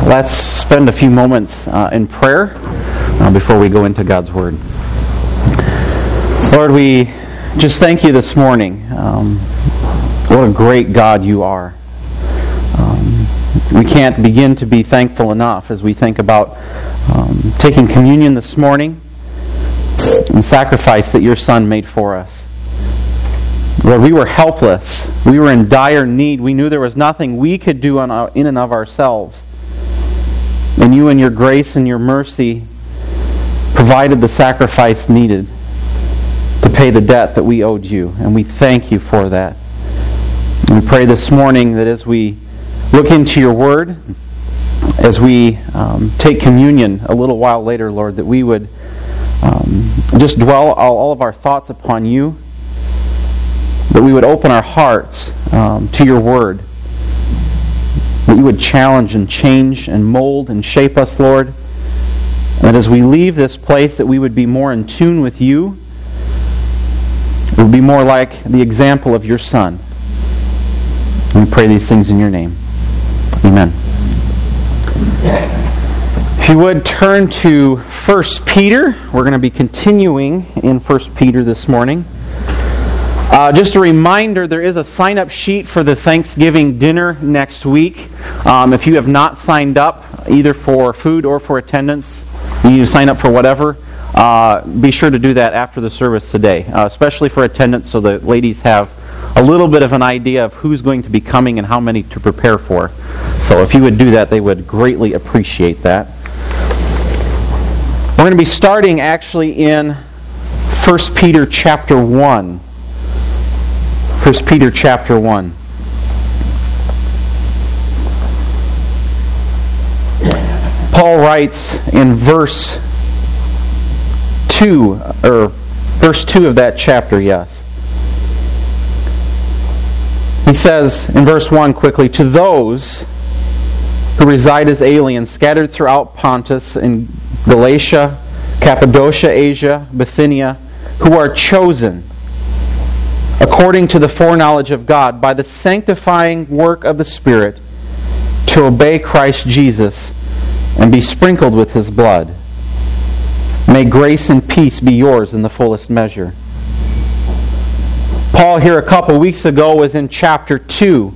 Let's spend a few moments in prayer before we go into God's Word. Lord, we just thank you this morning. What a great God you are. We can't begin to be thankful enough as we think about taking communion this morning and the sacrifice that your Son made for us. Lord, we were helpless. We were in dire need. We knew there was nothing we could do in and of ourselves. And you in your grace and your mercy provided the sacrifice needed to pay the debt that we owed you. And we thank you for that. And we pray this morning that as we look into your word, as we take communion a little while later, Lord, that we would just dwell all of our thoughts upon you, that we would open our hearts to your word, that you would challenge and change and mold and shape us, Lord. And that as we leave this place, that we would be more in tune with you. It would be more like the example of your Son. And we pray these things in your name. Amen. If you would turn to 1 Peter. We're going to be continuing in 1 Peter this morning. Just a reminder, there is a sign-up sheet for the Thanksgiving dinner next week. If you have not signed up, either for food or for attendance, you need to sign up for whatever. Be sure to do that after the service today, especially for attendance, so the ladies have a little bit of an idea of who's going to be coming and how many to prepare for. So if you would do that, they would greatly appreciate that. We're going to be starting actually in 1 Peter chapter 1. 1 Peter chapter 1. Paul writes in verse 2 of that chapter, yes. He says in verse 1 quickly, "To those who reside as aliens scattered throughout Pontus and Galatia, Cappadocia, Asia, Bithynia, who are chosen according to the foreknowledge of God, by the sanctifying work of the Spirit, to obey Christ Jesus and be sprinkled with His blood. May grace and peace be yours in the fullest measure." Paul here a couple weeks ago was in chapter 2,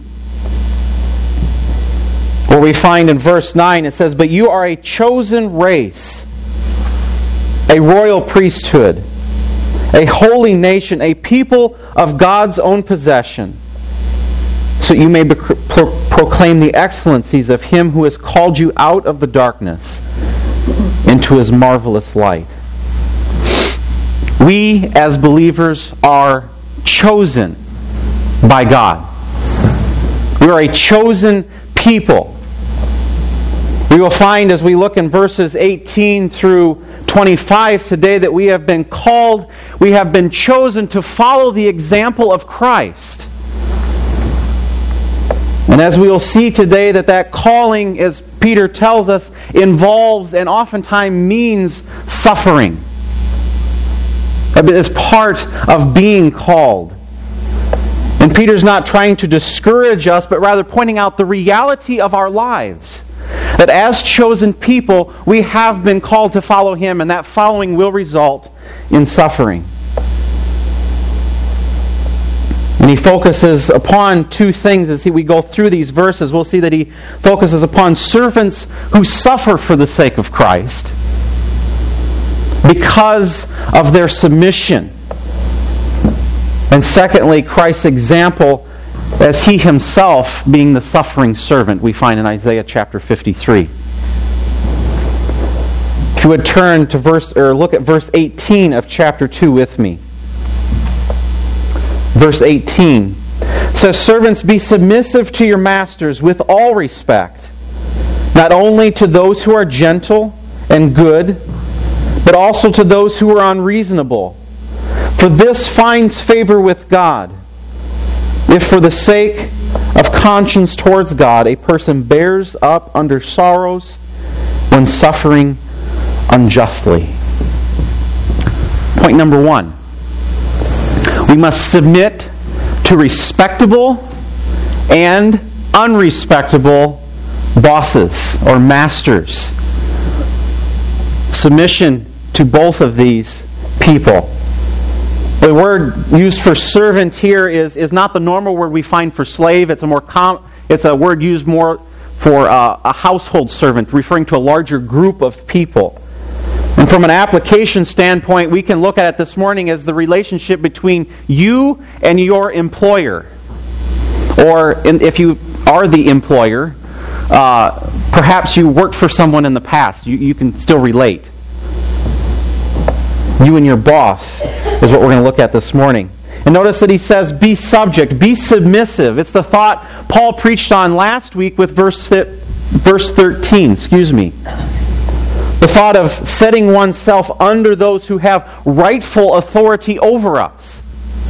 where we find in verse 9, it says, "But you are a chosen race, a royal priesthood, a holy nation, a people of God's own possession, so you may proclaim the excellencies of Him who has called you out of the darkness into His marvelous light." We, as believers, are chosen by God. We are a chosen people. We will find as we look in verses 18 through 25 today that we have been called, we have been chosen to follow the example of Christ. And as we will see today, that calling, as Peter tells us, involves and oftentimes means suffering. It is part of being called. And Peter's not trying to discourage us, but rather pointing out the reality of our lives. That as chosen people, we have been called to follow Him, and that following will result in suffering. And he focuses upon two things as we go through these verses. We'll see that he focuses upon servants who suffer for the sake of Christ because of their submission. And secondly, Christ's example as He Himself being the suffering servant we find in Isaiah chapter 53. If you would turn to look at verse 18 of chapter 2 with me. Verse 18 says, "Servants, be submissive to your masters with all respect, not only to those who are gentle and good, but also to those who are unreasonable. For this finds favor with God, if for the sake of conscience towards God, a person bears up under sorrows when suffering unjustly." Point number 1. We must submit to respectable and unrespectable bosses or masters. Submission to both of these people. The word used for servant here is not the normal word we find for slave. It's a word used more for a household servant, referring to a larger group of people. And from an application standpoint, we can look at it this morning as the relationship between you and your employer. Or if you are the employer, perhaps you worked for someone in the past. You can still relate. You and your boss is what we're going to look at this morning. And notice that he says, be subject, be submissive. It's the thought Paul preached on last week with verse 13. The thought of setting oneself under those who have rightful authority over us.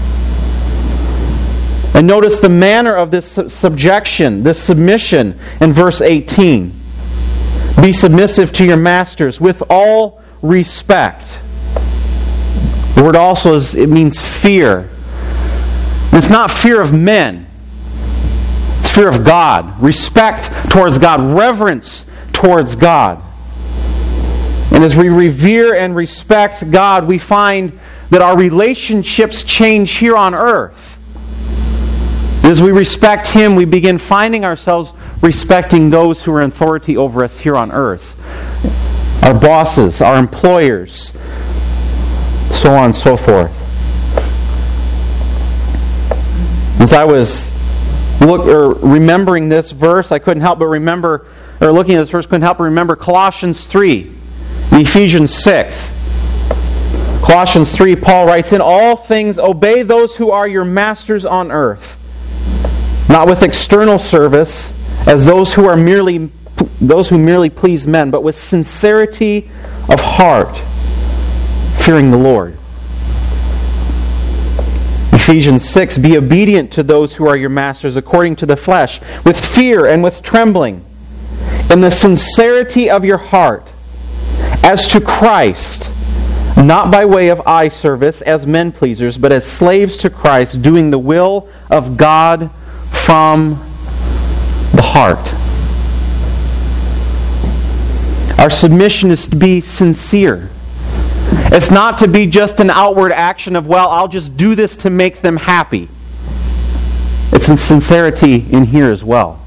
And notice the manner of this subjection, this submission in verse 18. Be submissive to your masters with all respect. The word also means fear. And it's not fear of men. It's fear of God. Respect towards God. Reverence towards God. And as we revere and respect God, we find that our relationships change here on earth. As we respect Him, we begin finding ourselves respecting those who are in authority over us here on earth. Our bosses, our employers, so on and so forth. As I was remembering this verse, I couldn't help but remember, or looking at this verse, couldn't help but remember Colossians 3, and Ephesians 6. Colossians 3, Paul writes, in all things obey those who are your masters on earth, not with external service, as those who merely please men, but with sincerity of heart, fearing the Lord. Ephesians 6, be obedient to those who are your masters according to the flesh, with fear and with trembling, in the sincerity of your heart, as to Christ, not by way of eye service as men pleasers, but as slaves to Christ, doing the will of God from the heart. Our submission is to be sincere. It's not to be just an outward action of, well, I'll just do this to make them happy. It's in sincerity in here as well.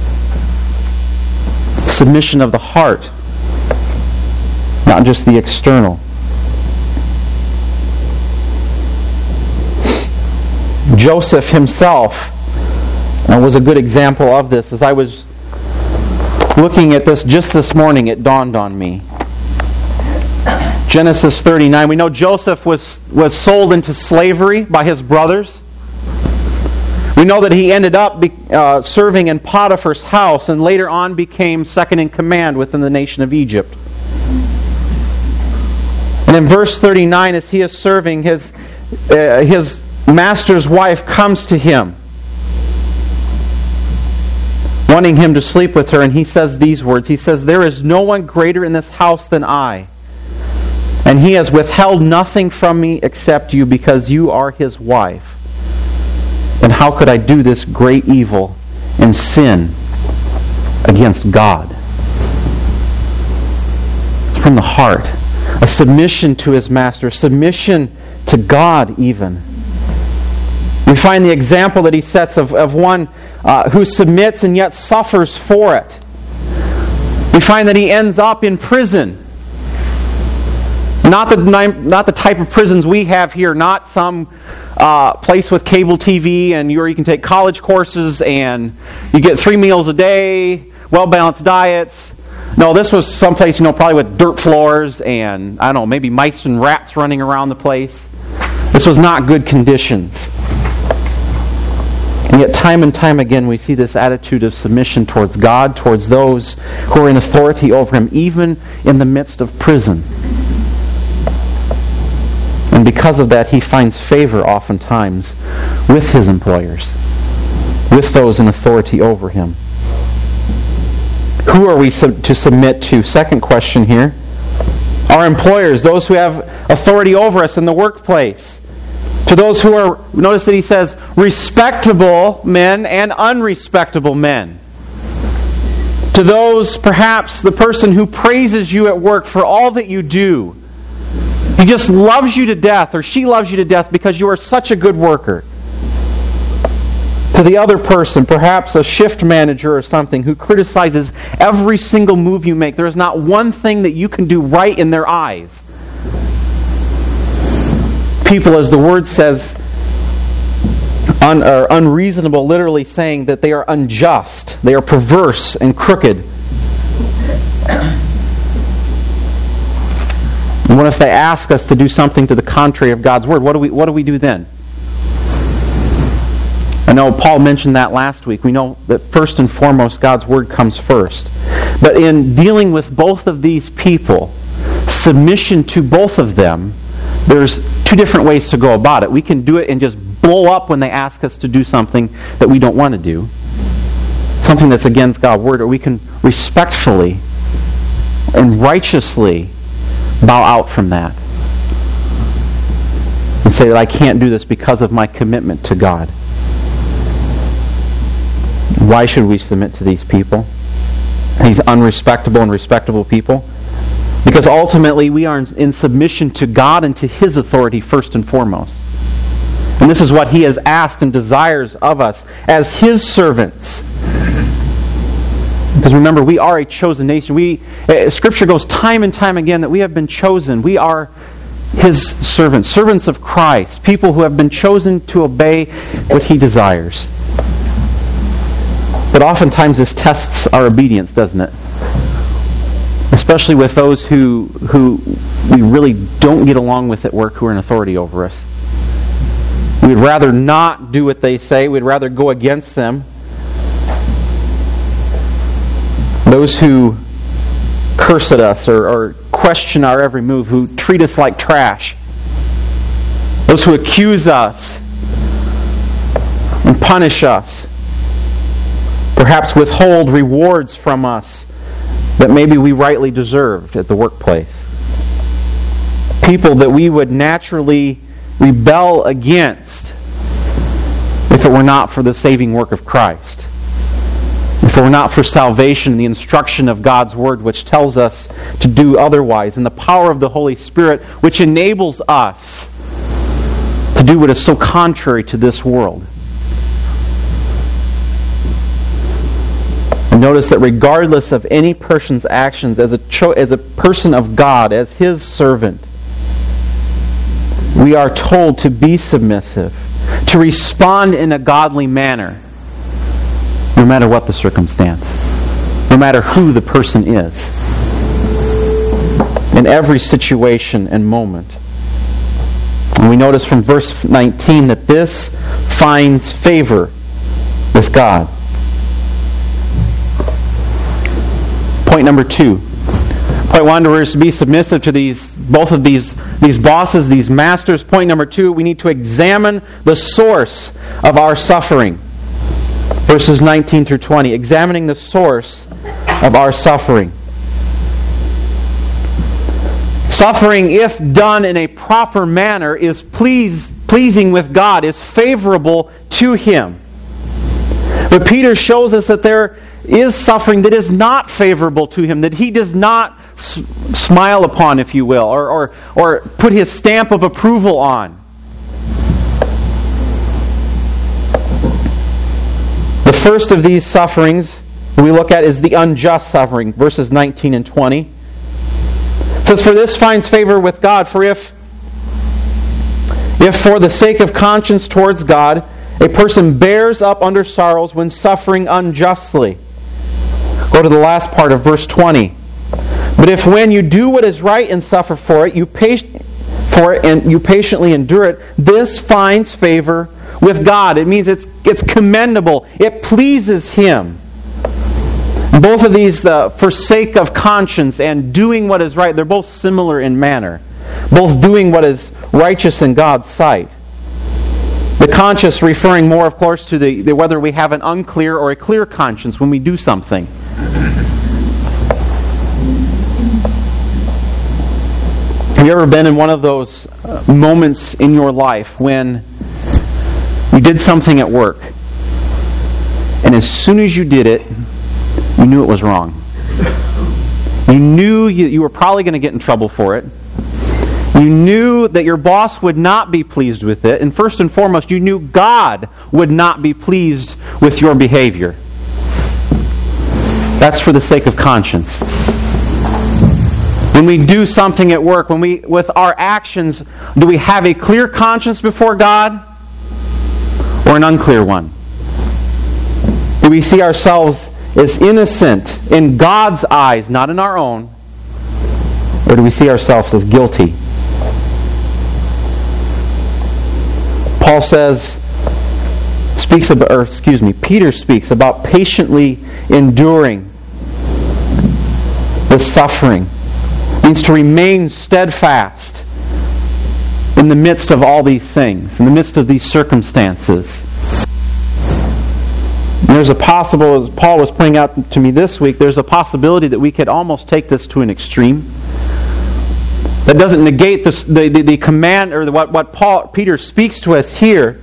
Submission of the heart, not just the external. Joseph himself was a good example of this. As I was looking at this just this morning, it dawned on me. Genesis 39. We know Joseph was sold into slavery by his brothers. We know that he ended up serving in Potiphar's house and later on became second in command within the nation of Egypt. And in verse 39, as he is serving, his master's wife comes to him, wanting him to sleep with her, and he says these words. He says, there is no one greater in this house than I, and he has withheld nothing from me except you, because you are his wife. And how could I do this great evil and sin against God? It's from the heart. A submission to his master. Submission to God even. We find the example that he sets of one who submits and yet suffers for it. We find that he ends up in prison. Not the type of prisons we have here, not some place with cable TV and you can take college courses and you get 3 meals a day, well-balanced diets. No, this was someplace, probably with dirt floors and, I don't know, maybe mice and rats running around the place. This was not good conditions. And yet time and time again we see this attitude of submission towards God, towards those who are in authority over him, even in the midst of prison. And because of that, he finds favor oftentimes with his employers, with those in authority over him. Who are we to submit to? Second question here. Our employers, those who have authority over us in the workplace. To those who are, notice that he says, respectable men and unrespectable men. To those, perhaps, the person who praises you at work for all that you do. He just loves you to death, or she loves you to death because you are such a good worker. To the other person, perhaps a shift manager or something, who criticizes every single move you make. There is not one thing that you can do right in their eyes. People, as the Word says, are unreasonable, literally saying that they are unjust, they are perverse and crooked. And what if they ask us to do something to the contrary of God's Word? What do we do then? I know Paul mentioned that last week. We know that first and foremost God's Word comes first. But in dealing with both of these people, submission to both of them, there's two different ways to go about it. We can do it and just blow up when they ask us to do something that we don't want to do, something that's against God's Word, or we can respectfully and righteously bow out from that and say that I can't do this because of my commitment to God. Why should we submit to these people? These unrespectable and respectable people? Because ultimately we are in submission to God and to His authority first and foremost. And this is what He has asked and desires of us as His servants. Because remember, we are a chosen nation. Scripture goes time and time again that we have been chosen. We are His servants, servants of Christ, people who have been chosen to obey what He desires. But oftentimes this tests our obedience, doesn't it? Especially with those who we really don't get along with at work, who are in authority over us. We'd rather not do what they say. We'd rather go against them. Those who curse at us or question our every move, who treat us like trash. Those who accuse us and punish us. Perhaps withhold rewards from us that maybe we rightly deserved at the workplace. People that we would naturally rebel against if it were not for the saving work of Christ. If it were not for salvation, the instruction of God's Word, which tells us to do otherwise, and the power of the Holy Spirit, which enables us to do what is so contrary to this world. And notice that regardless of any person's actions, as a person of God, as His servant, we are told to be submissive, to respond in a godly manner, no matter what the circumstance, no matter who the person is, in every situation and moment. And we notice from verse 19 that this finds favor with God. Point number 2. Point 1, we're to be submissive to both of these bosses, these masters. Point number 2, we need to examine the source of our suffering. Verses 19 through 20. Examining the source of our suffering. Suffering, if done in a proper manner, is pleasing with God, is favorable to Him. But Peter shows us that there is suffering that is not favorable to Him, that He does not smile upon, if you will, or put His stamp of approval on. The first of these sufferings we look at is the unjust suffering, verses 19 and 20. It says, "For this finds favor with God, for if for the sake of conscience towards God, a person bears up under sorrows when suffering unjustly." Go to the last part of verse 20. "But if when you do what is right and suffer for it, you patiently endure it, this finds favor with God." It means it's commendable. It pleases Him. Both of these, for sake of conscience and doing what is right, they're both similar in manner. Both doing what is righteous in God's sight. The conscience referring more, of course, to the whether we have an unclear or a clear conscience when we do something. Have you ever been in one of those moments in your life when you did something at work, and as soon as you did it, You knew it was wrong. You knew you were probably going to get in trouble for it. You knew that your boss would not be pleased with it. And first and foremost, you knew God would not be pleased with your behavior. That's for the sake of conscience. When we do something at work, with our actions, do we have a clear conscience before God or an unclear one? Do we see ourselves as innocent in God's eyes, not in our own? Or do we see ourselves as guilty? Paul Peter speaks about patiently enduring the suffering. It means to remain steadfast in the midst of all these things, in the midst of these circumstances. And there's a possible, as Paul was pointing out to me this week, there's a possibility that we could almost take this to an extreme. That doesn't negate the command, or what Peter speaks to us here.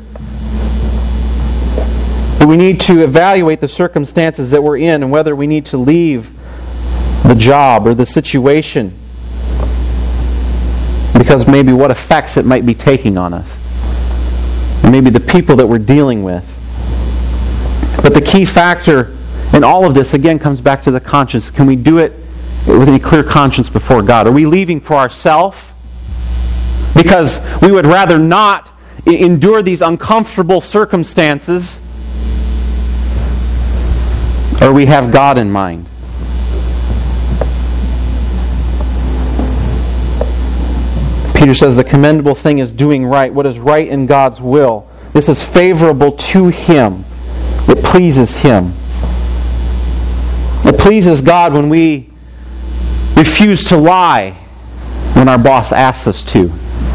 But we need to evaluate the circumstances that we're in and whether we need to leave the job or the situation, because maybe what effects it might be taking on us, and maybe the people that we're dealing with. But the key factor in all of this, again, comes back to the conscience. Can we do it with a clear conscience before God? Are we leaving for ourselves because we would rather not endure these uncomfortable circumstances? Or we have God in mind? Peter says the commendable thing is doing right, what is right in God's will. This is favorable to Him. It pleases Him. It pleases God when we refuse to lie when our boss asks us to.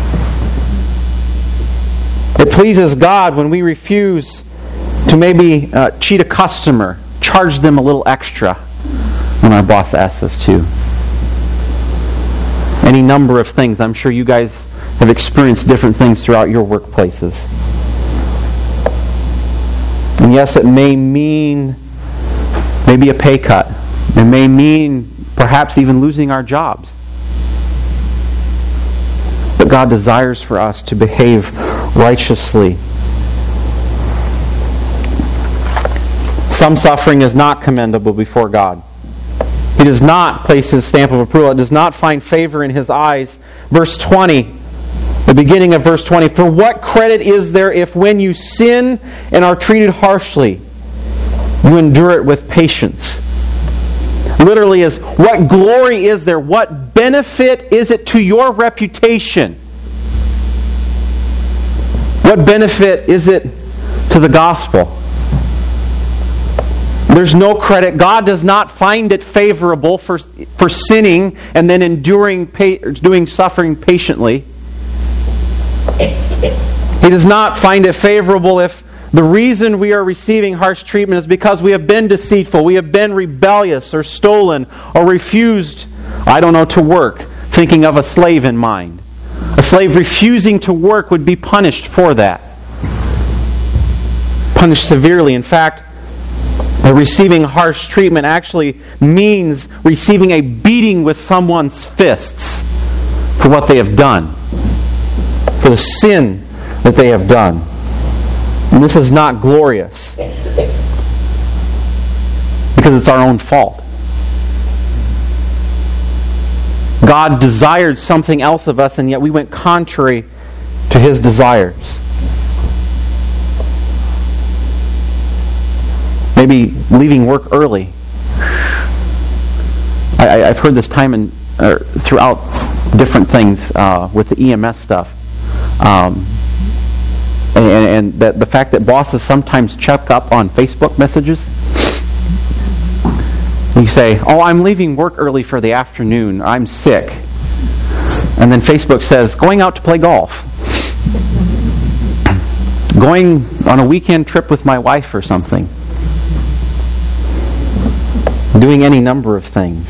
It pleases God when we refuse to maybe cheat a customer, charge them a little extra when our boss asks us to. Any number of things. I'm sure you guys have experienced different things throughout your workplaces. And yes, it may mean maybe a pay cut. It may mean perhaps even losing our jobs. But God desires for us to behave righteously. Some suffering is not commendable before God. He does not place His stamp of approval. It does not find favor in His eyes. Verse 20, the beginning of verse 20. For what credit is there if when you sin and are treated harshly, you endure it with patience? Literally is, what glory is there? What benefit is it to your reputation? What benefit is it to the gospel? There's no credit. God does not find it favorable for sinning and then doing suffering patiently. He does not find it favorable if the reason we are receiving harsh treatment is because we have been deceitful, we have been rebellious or stolen or refused, to work, thinking of a slave in mind. A slave refusing to work would be punished for that. Punished severely. In fact, receiving harsh treatment actually means receiving a beating with someone's fists for what they have done, for the sin that they have done. And this is not glorious, because it's our own fault. God desired something else of us, and yet we went contrary to His desires. Maybe leaving work early. I've heard this time throughout different things with the EMS stuff. And that the fact that bosses sometimes check up on Facebook messages. You say, I'm leaving work early for the afternoon. I'm sick. And then Facebook says, going out to play golf. Going on a weekend trip with my wife or something. Doing any number of things.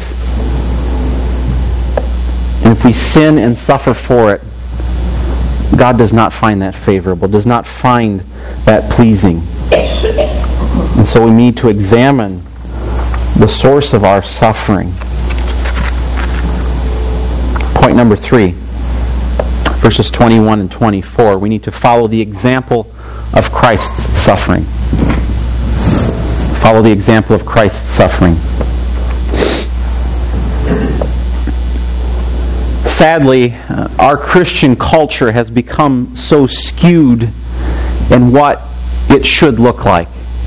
And if we sin and suffer for it, God does not find that favorable, does not find that pleasing. And so we need to examine the source of our suffering. Point number 3, verses 21 and 24. We need to follow the example of Christ's suffering. Follow the example of Christ's suffering. Sadly, our Christian culture has become so skewed in what it should look like.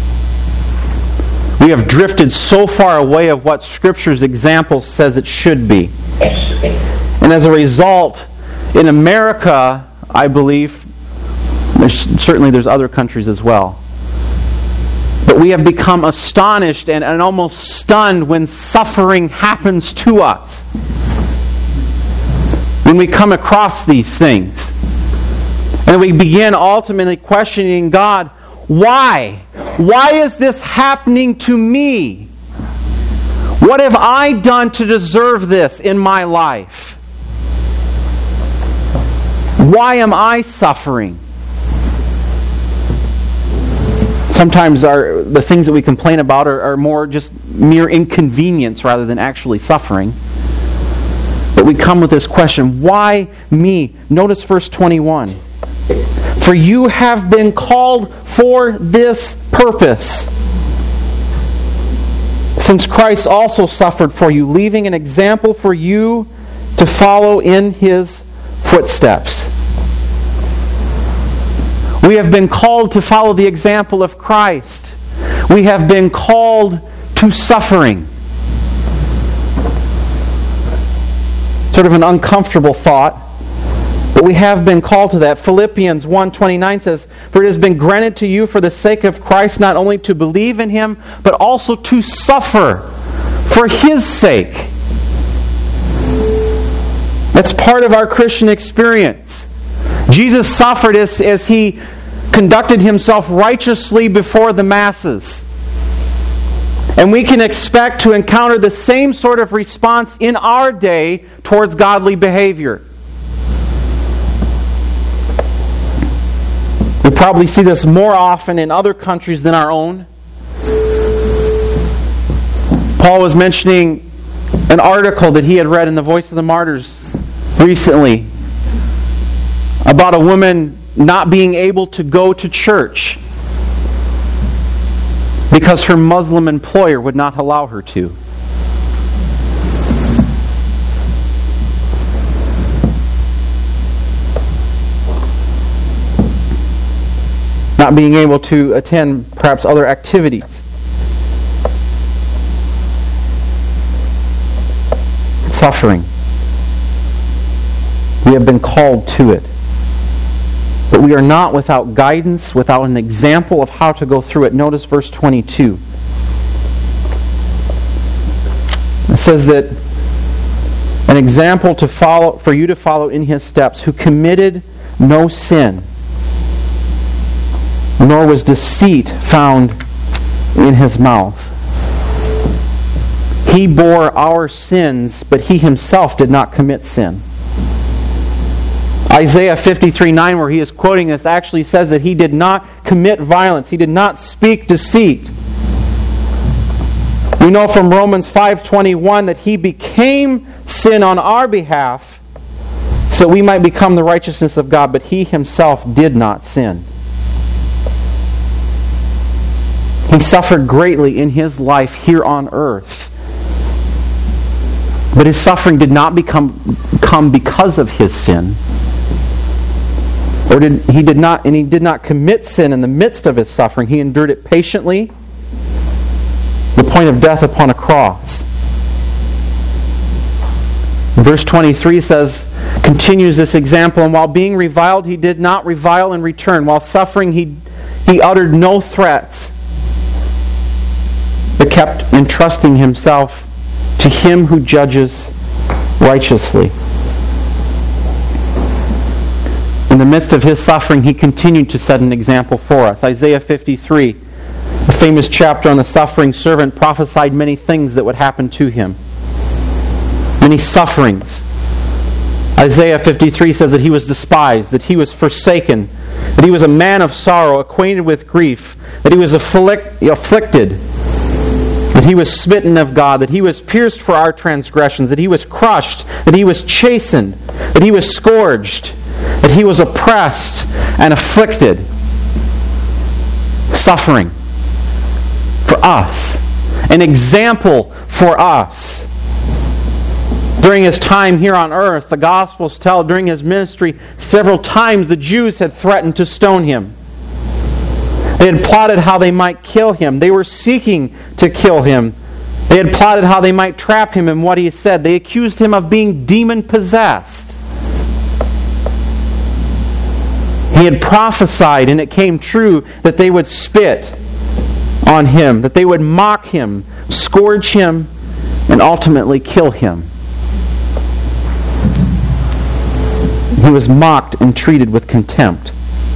We have drifted so far away of what Scripture's example says it should be. And as a result, in America, I believe, certainly there's other countries as well, but we have become astonished and almost stunned when suffering happens to us. When we come across these things. And we begin ultimately questioning God, why? Why is this happening to me? What have I done to deserve this in my life? Why am I suffering? Sometimes the things that we complain about are more just mere inconvenience rather than actually suffering. But we come with this question, why me? Notice verse 21. For you have been called for this purpose, since Christ also suffered for you, leaving an example for you to follow in His footsteps. We have been called to follow the example of Christ. We have been called to suffering. Sort of an uncomfortable thought, but we have been called to that. Philippians 1:29 says, for it has been granted to you for the sake of Christ not only to believe in Him, but also to suffer for His sake. That's part of our Christian experience. Jesus suffered as He conducted Himself righteously before the masses. And we can expect to encounter the same sort of response in our day towards godly behavior. We probably see this more often in other countries than our own. Paul was mentioning an article that he had read in the Voice of the Martyrs recently about a woman not being able to go to church because her Muslim employer would not allow her to. Not being able to attend perhaps other activities. Suffering. We have been called to it. But we are not without guidance, without an example of how to go through it. Notice verse 22. It says that an example to follow, for you to follow in His steps, who committed no sin, nor was deceit found in His mouth. He bore our sins, but He Himself did not commit sin. Isaiah 53:9, where he is quoting this, actually says that He did not commit violence. He did not speak deceit. We know from Romans 5:21 that He became sin on our behalf so we might become the righteousness of God, but He Himself did not sin. He suffered greatly in His life here on earth. But His suffering did not come because of His sin. He did not commit sin in the midst of His suffering. He endured it patiently, the point of death upon a cross. Verse 23 continues this example, and while being reviled, He did not revile in return. While suffering, He uttered no threats, but kept entrusting Himself to Him who judges righteously. In the midst of His suffering, He continued to set an example for us. Isaiah 53, the famous chapter on the suffering servant, prophesied many things that would happen to him. Many sufferings. Isaiah 53 says that He was despised, that He was forsaken, that He was a man of sorrow, acquainted with grief, that He was afflicted, that that He was smitten of God, that He was pierced for our transgressions, that He was crushed, that He was chastened, that He was scourged, that He was oppressed and afflicted, suffering for us, an example for us. During His time here on earth, the Gospels tell during His ministry, several times the Jews had threatened to stone Him. They had plotted how they might kill Him. They were seeking to kill Him. They had plotted how they might trap Him in what He said. They accused Him of being demon-possessed. He had prophesied, and it came true, that they would spit on Him, that they would mock Him, scourge Him, and ultimately kill Him. He was mocked and treated with contempt.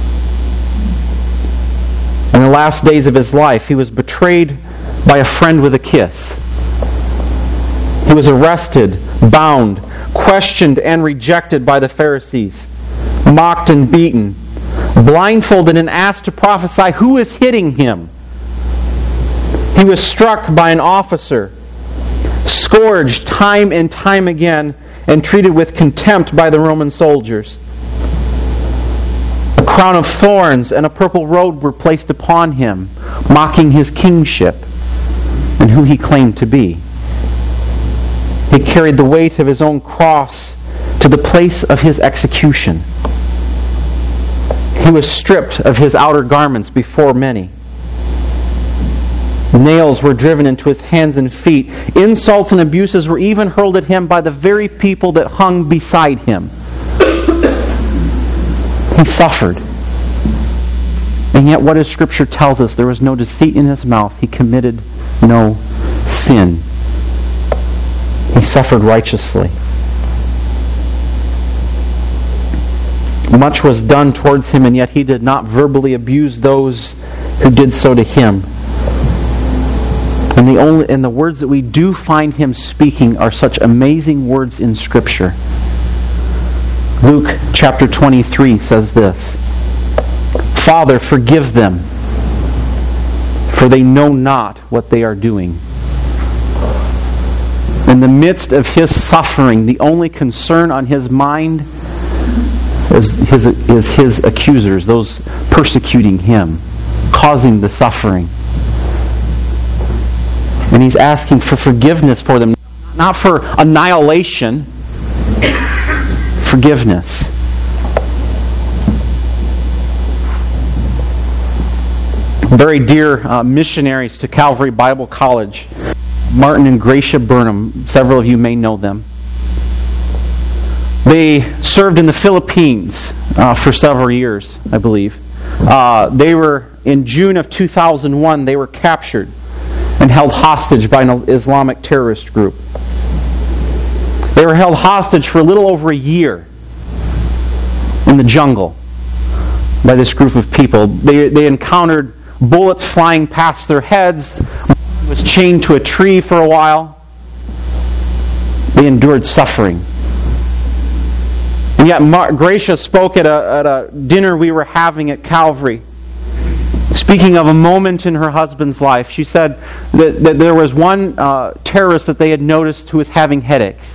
In the last days of His life, He was betrayed by a friend with a kiss. He was arrested, bound, questioned, and rejected by the Pharisees, mocked and beaten, blindfolded and asked to prophesy who is hitting Him. He was struck by an officer, scourged time and time again, and treated with contempt by the Roman soldiers. A crown of thorns and a purple robe were placed upon Him, mocking His kingship and who He claimed to be. He carried the weight of His own cross to the place of His execution. He was stripped of His outer garments before many. Nails were driven into His hands and feet. Insults and abuses were even hurled at Him by the very people that hung beside Him. He suffered. And yet what does Scripture tells us? There was no deceit in His mouth. He committed no sin. He suffered righteously. Much was done towards Him, and yet He did not verbally abuse those who did so to Him. And the words that we do find Him speaking are such amazing words in Scripture. Luke chapter 23 says this, "Father, forgive them, for they know not what they are doing." In the midst of His suffering, the only concern on His mind is His accusers, those persecuting Him, causing the suffering. And He's asking for forgiveness for them, not for annihilation, forgiveness. Very dear missionaries to Calvary Bible College, Martin and Gracia Burnham, several of you may know them. They served in the Philippines for several years, I believe. They were, in June of 2001, they were captured and held hostage by an Islamic terrorist group. They were held hostage for a little over a year in the jungle by this group of people. They encountered bullets flying past their heads, was chained to a tree for a while. They endured suffering. And yet Gracia spoke at a dinner we were having at Calvary. Speaking of a moment in her husband's life, she said that there was one terrorist that they had noticed who was having headaches.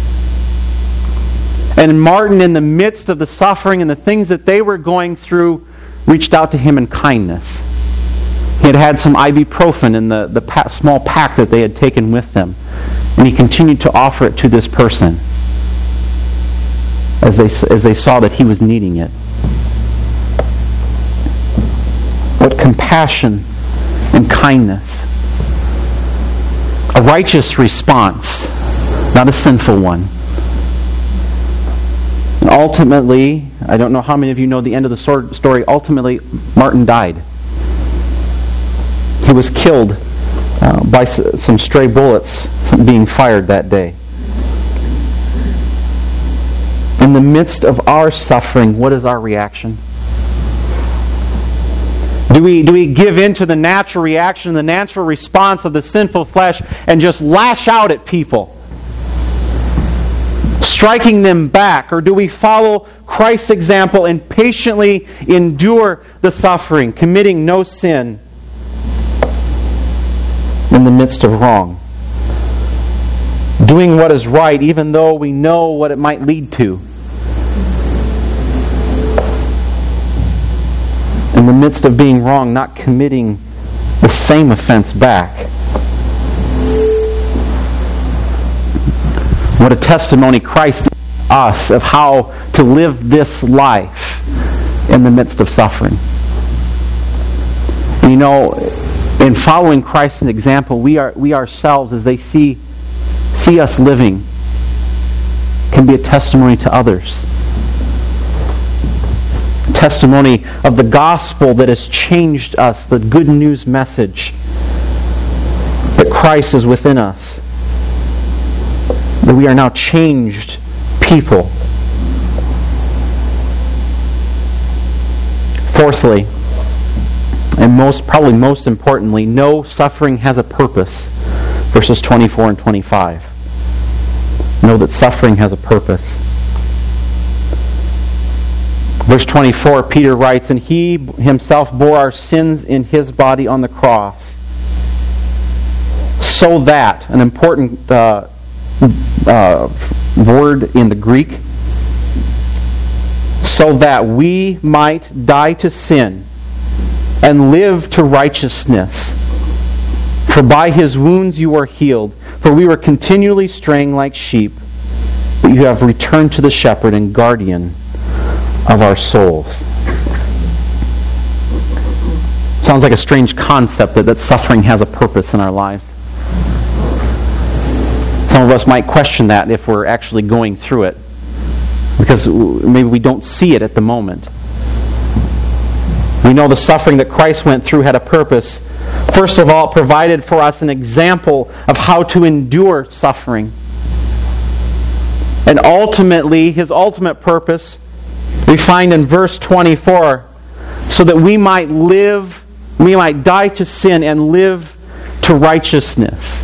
And Martin, in the midst of the suffering and the things that they were going through, reached out to him in kindness. He had had some ibuprofen in the small pack that they had taken with them. And he continued to offer it to this person as they saw that he was needing it. What compassion and kindness. A righteous response, not a sinful one. And ultimately, I don't know how many of you know the end of the story, ultimately Martin died. He was killed by some stray bullets being fired that day. In the midst of our suffering, what is our reaction? Do we give in to the natural reaction, the natural response of the sinful flesh, and just lash out at people, striking them back? Or do we follow Christ's example and patiently endure the suffering, committing no sin? in the midst of wrong. Doing what is right even though we know what it might lead to. In the midst of being wrong, not committing the same offense back. What a testimony Christ gives us of how to live this life in the midst of suffering. And in following Christ's example, we ourselves, as they see us living, can be a testimony to others. Testimony of the gospel that has changed us, the good news message that Christ is within us, that we are now changed people. Fourthly, and probably most importantly, no suffering has a purpose. Verses 24 and 25. Know that suffering has a purpose. Verse 24, Peter writes, "And He Himself bore our sins in His body on the cross, so that," an important word in the Greek, "so that we might die to sin and live to righteousness. For by His wounds you are healed. For we were continually straying like sheep, but you have returned to the shepherd and guardian of our souls." Sounds like a strange concept that suffering has a purpose in our lives. Some of us might question that if we're actually going through it, because maybe we don't see it at the moment. We know the suffering that Christ went through had a purpose. First of all, it provided for us an example of how to endure suffering. And ultimately, His ultimate purpose, we find in verse 24, so that we might die to sin and live to righteousness.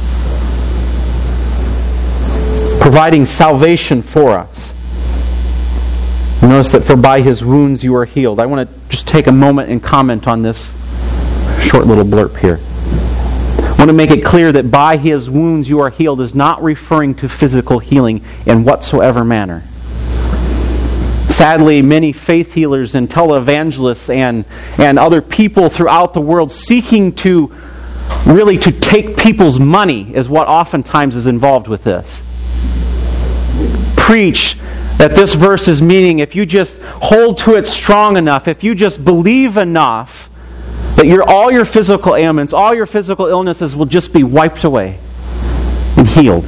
Providing salvation for us. Notice that for by His wounds you are healed. I want to just take a moment and comment on this short little blurb here. I want to make it clear that by His wounds you are healed is not referring to physical healing in whatsoever manner. Sadly, many faith healers and televangelists and other people throughout the world seeking to take people's money is what oftentimes is involved with this. Preach that this verse is meaning if you just hold to it strong enough, if you just believe enough, that all your physical ailments, all your physical illnesses will just be wiped away and healed.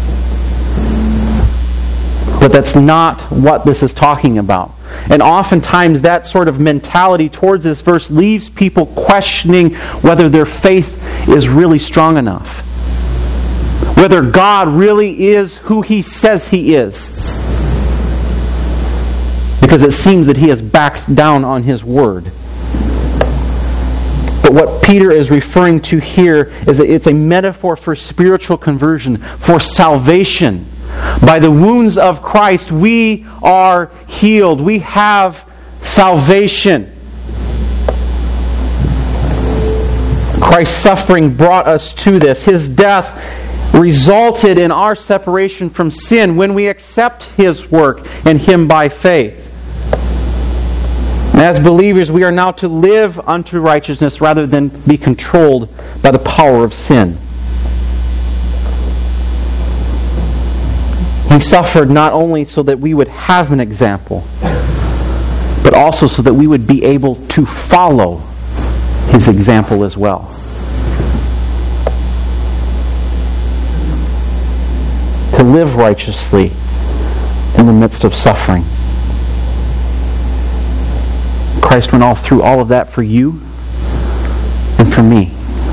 But that's not what this is talking about. And oftentimes that sort of mentality towards this verse leaves people questioning whether their faith is really strong enough. Whether God really is who He says He is. Because it seems that He has backed down on His word. But what Peter is referring to here is that it's a metaphor for spiritual conversion, for salvation. By the wounds of Christ, we are healed. We have salvation. Christ's suffering brought us to this. His death resulted in our separation from sin when we accept His work and Him by faith. And as believers, we are now to live unto righteousness rather than be controlled by the power of sin. He suffered not only so that we would have an example, but also so that we would be able to follow His example as well. To live righteously in the midst of suffering. Christ went all through all of that for you and for me.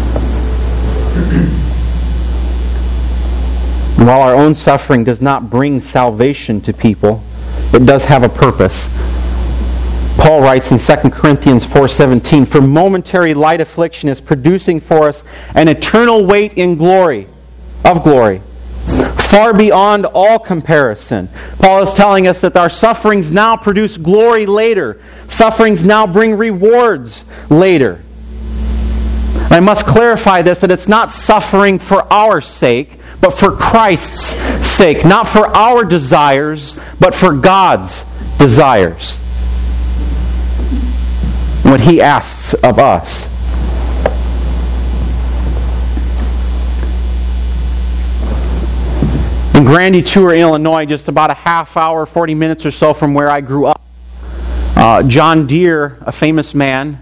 While our own suffering does not bring salvation to people, it does have a purpose. Paul writes in 2 Corinthians 4:17, "For momentary light affliction is producing for us an eternal weight in glory, far beyond all comparison." Paul is telling us that our sufferings now produce glory later. Sufferings now bring rewards later. I must clarify this, that it's not suffering for our sake, but for Christ's sake. Not for our desires, but for God's desires. What He asks of us. In Grand Tour, Illinois, just about a half hour, 40 minutes or so from where I grew up, John Deere, a famous man,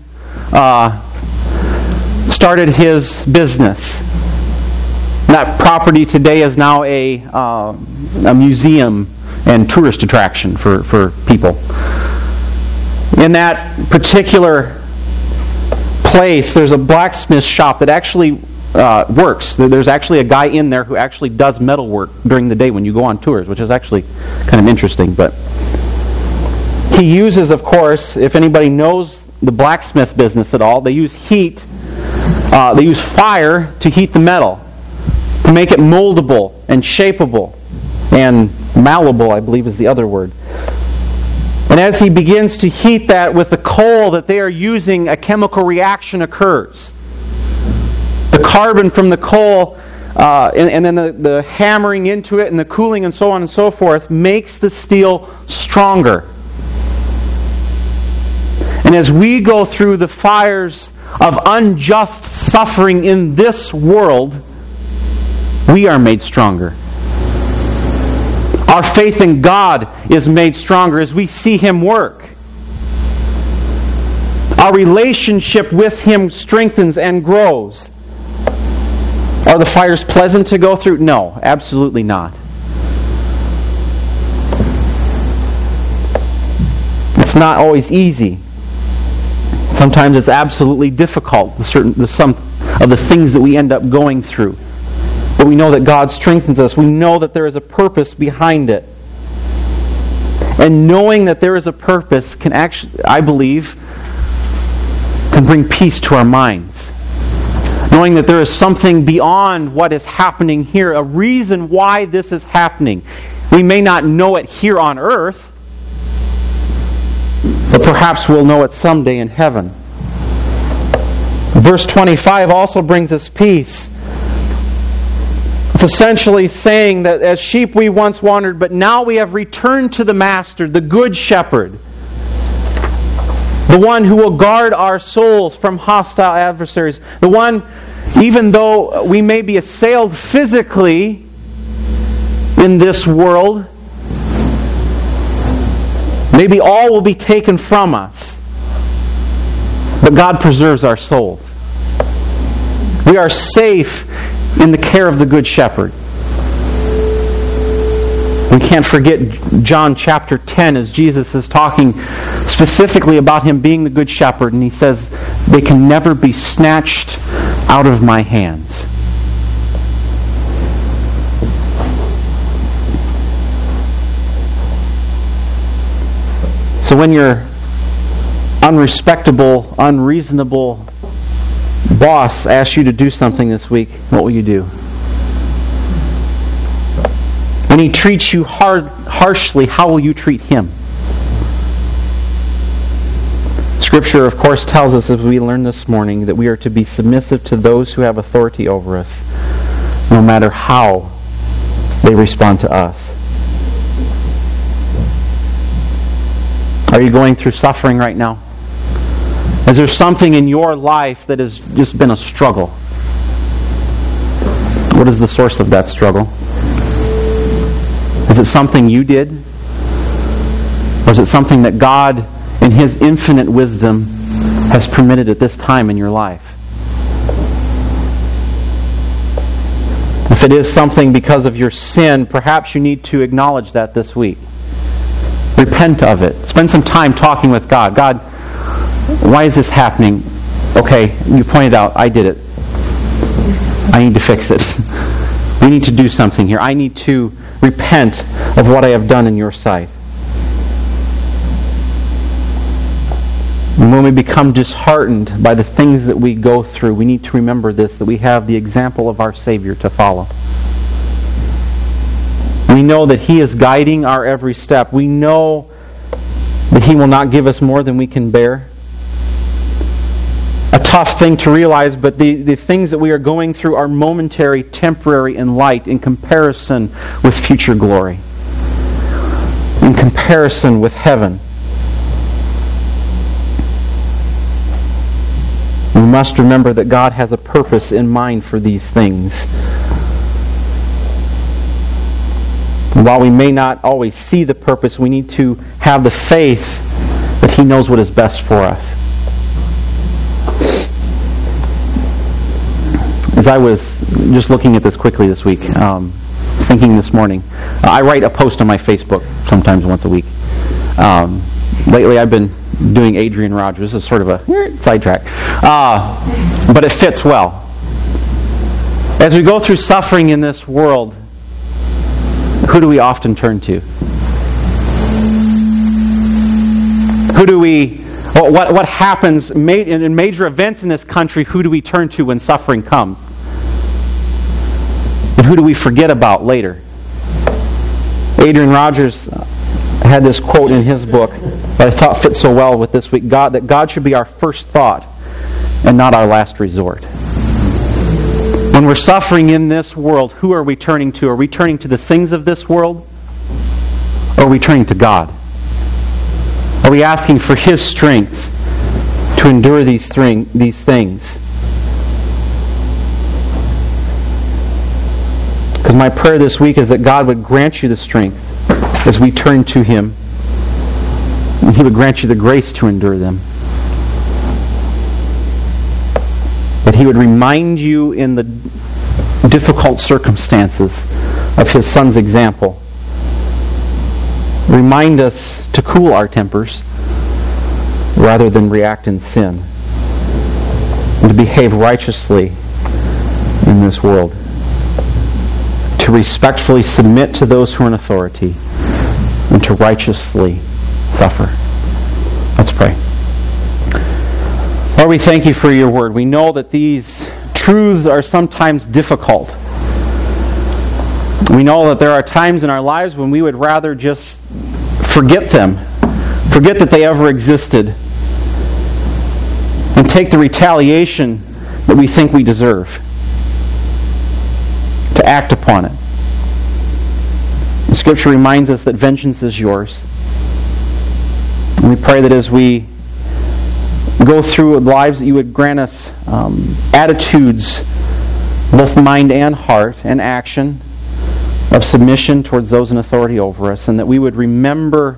started his business. That property today is now a museum and tourist attraction for people. In that particular place, there's a blacksmith shop that actually works. There's actually a guy in there who actually does metal work during the day when you go on tours, which is actually kind of interesting. But he uses, of course, if anybody knows the blacksmith business at all, they use heat. They use fire to heat the metal, to make it moldable and shapeable, and malleable, I believe is the other word. And as he begins to heat that with the coal that they are using, a chemical reaction occurs. The carbon from the coal, and then the hammering into it and the cooling and so on and so forth, makes the steel stronger. And as we go through the fires of unjust suffering in this world, we are made stronger. Our faith in God is made stronger as we see Him work. Our relationship with Him strengthens and grows. Are the fires pleasant to go through? No, absolutely not. It's not always easy. Sometimes it's absolutely difficult, some of the things that we end up going through. But we know that God strengthens us. We know that there is a purpose behind it. And knowing that there is a purpose can actually, I believe, can bring peace to our minds. Knowing that there is something beyond what is happening here, a reason why this is happening. We may not know it here on earth, but perhaps we'll know it someday in heaven. Verse 25 also brings us peace. It's essentially saying that as sheep we once wandered, but now we have returned to the Master, the Good Shepherd, the one who will guard our souls from hostile adversaries, the one, even though we may be assailed physically in this world, maybe all will be taken from us, but God preserves our souls. We are safe in the care of the Good Shepherd. We can't forget John chapter 10 as Jesus is talking specifically about Him being the Good Shepherd, and He says, they can never be snatched out of my hands. So when your unrespectable, unreasonable boss asks you to do something this week, what will you do? When he treats you harshly, how will you treat him? Scripture, of course, tells us, as we learned this morning, that we are to be submissive to those who have authority over us, no matter how they respond to us. Are you going through suffering right now? Is there something in your life that has just been a struggle? What is the source of that struggle? Is it something you did? Or is it something that God, in His infinite wisdom, has permitted at this time in your life? If it is something because of your sin, perhaps you need to acknowledge that this week. Repent of it. Spend some time talking with God. God, why is this happening? Okay, you pointed out, I did it. I need to fix it. We need to do something here. I need to repent of what I have done in your sight. And when we become disheartened by the things that we go through, we need to remember this, that we have the example of our Savior to follow. We know that He is guiding our every step. We know that He will not give us more than we can bear. a tough thing to realize, but the things that we are going through are momentary, temporary, and light in comparison with future glory, in comparison with heaven. We must remember that God has a purpose in mind for these things. And while we may not always see the purpose, we need to have the faith that He knows what is best for us. As I was just looking at this quickly this week, thinking this morning, I write a post on my Facebook sometimes once a week. Lately I've been doing Adrian Rogers. This is sort of a sidetrack. But it fits well. As we go through suffering in this world, who do we often turn to? Who do we... What happens in major events in this country, who do we turn to when suffering comes? And who do we forget about later? Adrian Rogers had this quote in his book that I thought fit so well with this week, that God should be our first thought and not our last resort. When we're suffering in this world, who are we turning to? Are we turning to the things of this world? Or are we turning to God? Are we asking for His strength to endure these things? Because my prayer this week is that God would grant you the strength as we turn to Him. And He would grant you the grace to endure them. That He would remind you in the difficult circumstances of His Son's example. Remind us to cool our tempers rather than react in sin, and to behave righteously in this world, to respectfully submit to those who are in authority, and to righteously suffer. Let's pray. Lord, we thank You for Your word. We know that these truths are sometimes difficult. We know that there are times in our lives when we would rather just forget them, forget that they ever existed, and take the retaliation that we think we deserve, to act upon it. The Scripture reminds us that vengeance is Yours. And we pray that as we go through lives, that You would grant us attitudes, both mind and heart, and action, of submission towards those in authority over us, and that we would remember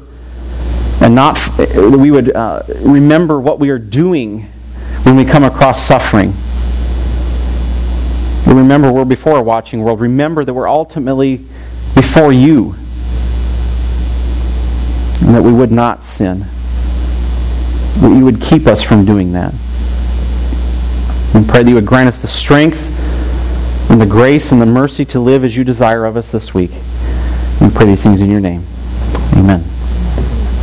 remember what we are doing when we come across suffering. We remember we're before a watching world. Remember that we're ultimately before You, and that we would not sin. That You would keep us from doing that. And pray that You would grant us the strength and the grace and the mercy to live as You desire of us this week. We pray these things in Your name. Amen.